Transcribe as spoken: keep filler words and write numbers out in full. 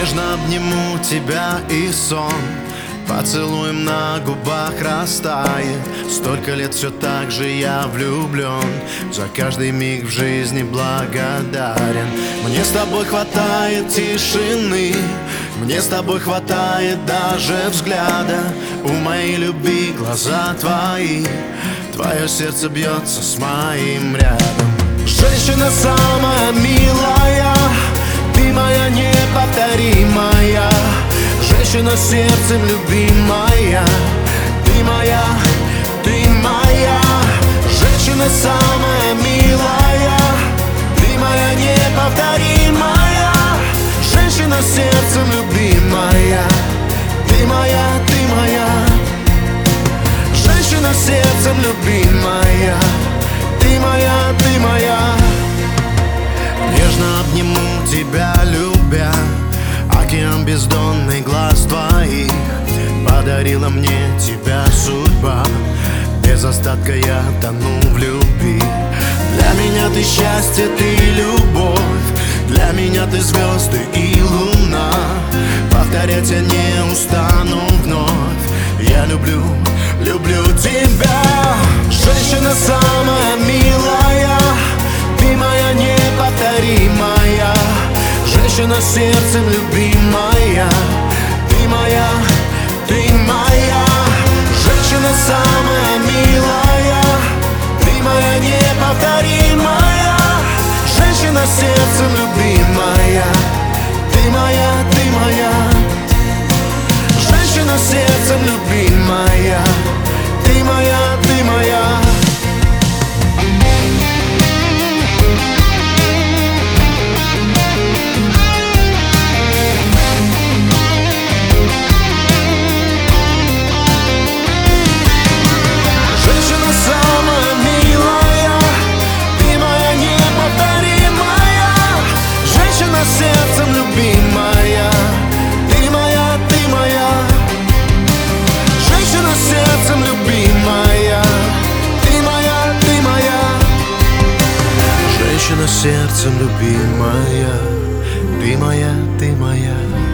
Нежно обниму тебя и сон поцелуем на губах растает. Столько лет все так же я влюблен, за каждый миг в жизни благодарен. Мне с тобой хватает тишины, мне с тобой хватает даже взгляда. У моей любви глаза твои, твое сердце бьется с моим рядом. Женщина самая милая, ты моя неповторимая. Женщина сердцем любимая, ты моя, ты моя. Женщина самая милая, ты моя неповторимая. Женщина сердцем любимая, ты моя, ты моя. Женщина сердцем любимая, ты моя, ты моя. Нежно обниму тебя, любя, океан бездонный глаз твоих. Подарила мне тебя судьба, без остатка я тону в любви. Для меня ты счастье, ты любовь, для меня ты звезды и луна. Повторять я не устану вновь, я люблю, люблю тебя. Женщина самая милая, ты моя неповторимая. Женщина сердцем любимая, ты моя, ты моя. Женщина самая милая, ты моя неповторимая. Женщина сердцем любимая, ты моя, ты моя. Женщина сердцем любимая, ты моя, ты моя. Сердцем любимая, ты моя, ты моя. Женщина сердцем любимая, ты моя, ты моя. Женщина сердцем любимая, ты моя, ты моя.